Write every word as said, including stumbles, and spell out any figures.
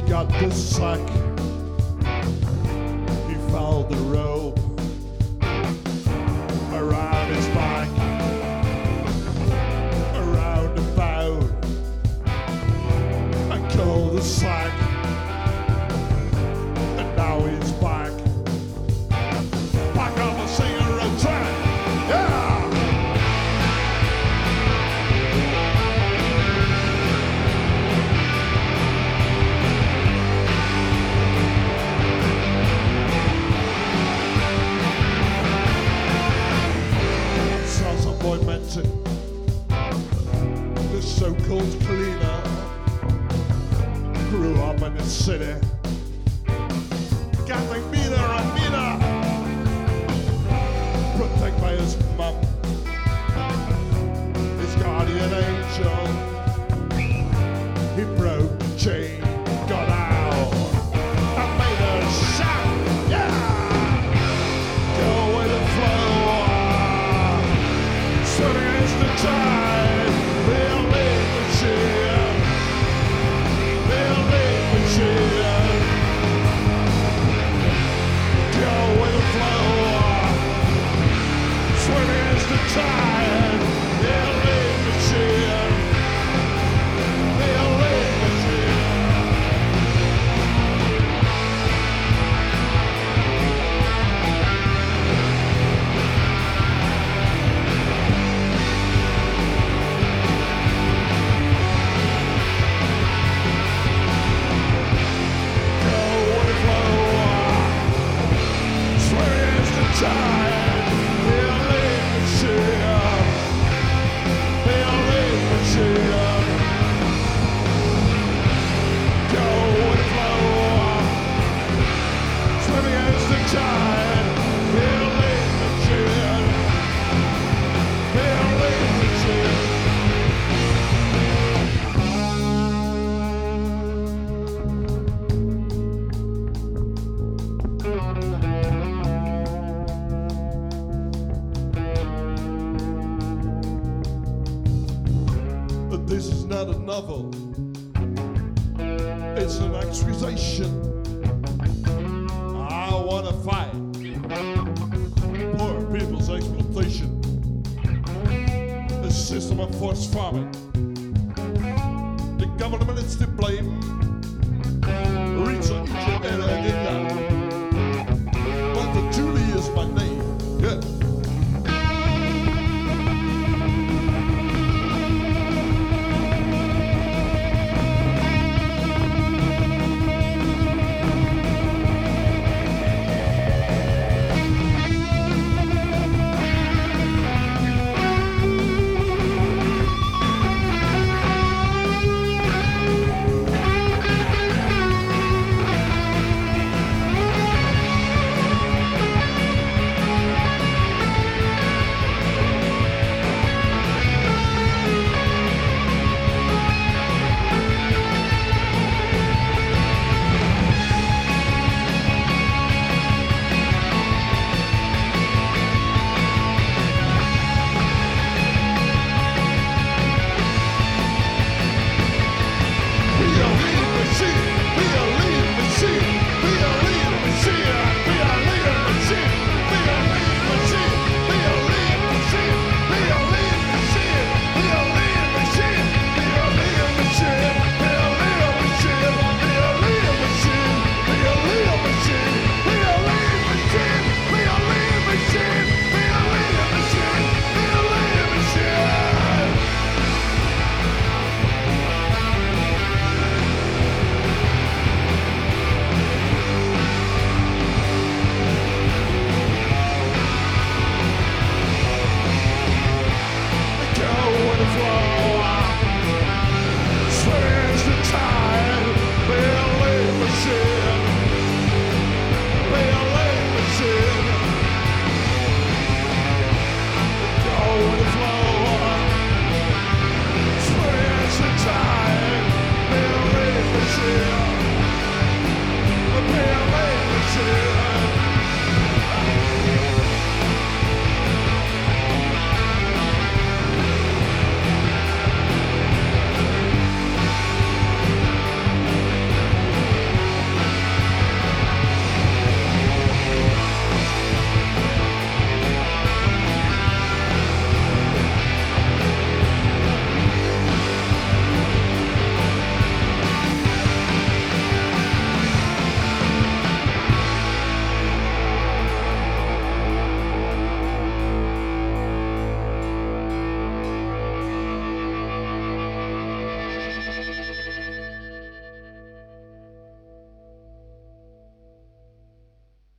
got the sack. He found the rope around his back, around the bow, and called the sack. And now he's back, back on the cigarette track. Yeah! Boy Menton, the so-called cleaner, grew up in the city, getting meaner and meaner, protected by his mum, his guardian angel. He broke the chain, got out, and made her shout, yeah! Go with the flow. Against the tide, they'll leave the chair, they'll leave the chair. Go with the flow, swim against the tide, they'll leave the chair, they'll leave the chair. This is not a novel, it's an accusation. I wanna fight poor people's exploitation, a system of forced farming. The government is to blame,